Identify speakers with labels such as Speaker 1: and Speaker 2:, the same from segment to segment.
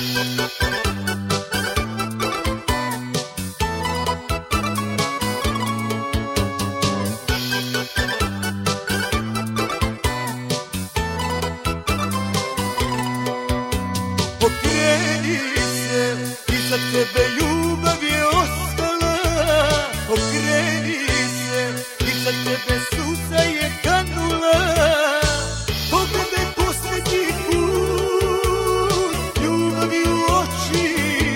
Speaker 1: Pokreni se, iza tebe ljubav je ostala. Pokreni se, iza tebe suza je kanula. Pogledaj poslednji put ljubavi u oči,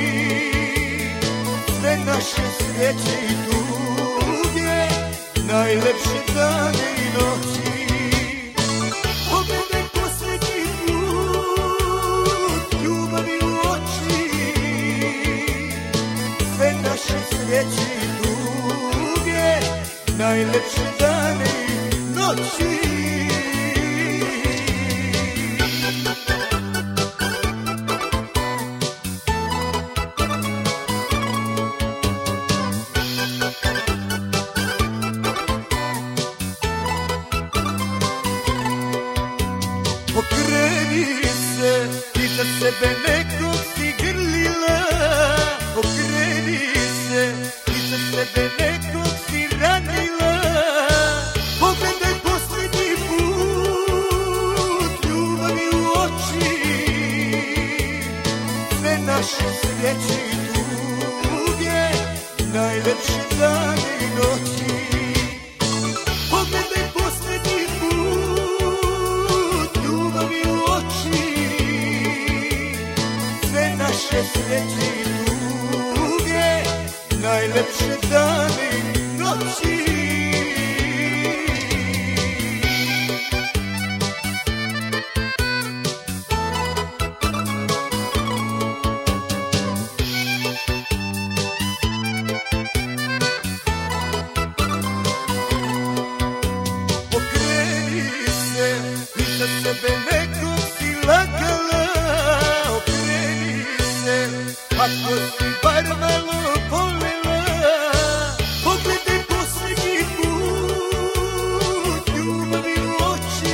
Speaker 1: sve naše sreće i tuge, najlepše dane i noći. Pogledaj poslednji put ljubavi u oči, sve naše sreće i tuge, najlepše dane i noći. Pokreni se, iza sebe nekog si grlila. Pokreni se, iza sebe nekog si ranila. Pogledaj poslednji put ljubavi u oči, sve naše sreće i tuge, najlepše dane i noći. Pogledaj poslednji put ljubavi u oči, sve naše sreće i tuge, najlepše dane i noći. Pokreni se, iza sebe nekog si lagala. Okreni se, ako si bar malo volela. Pogledaj poslednji put ljubavi u oči,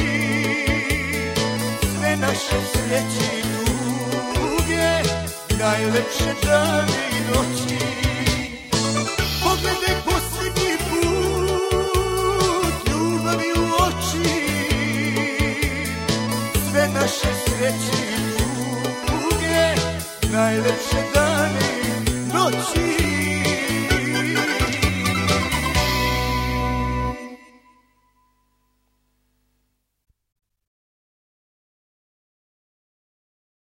Speaker 1: sve naše sreće i tuge, najlepše dane i noći. Pogledaj poslednji put ljubavi u oči, sve naše sreće i tuge, najlepše dane i noći.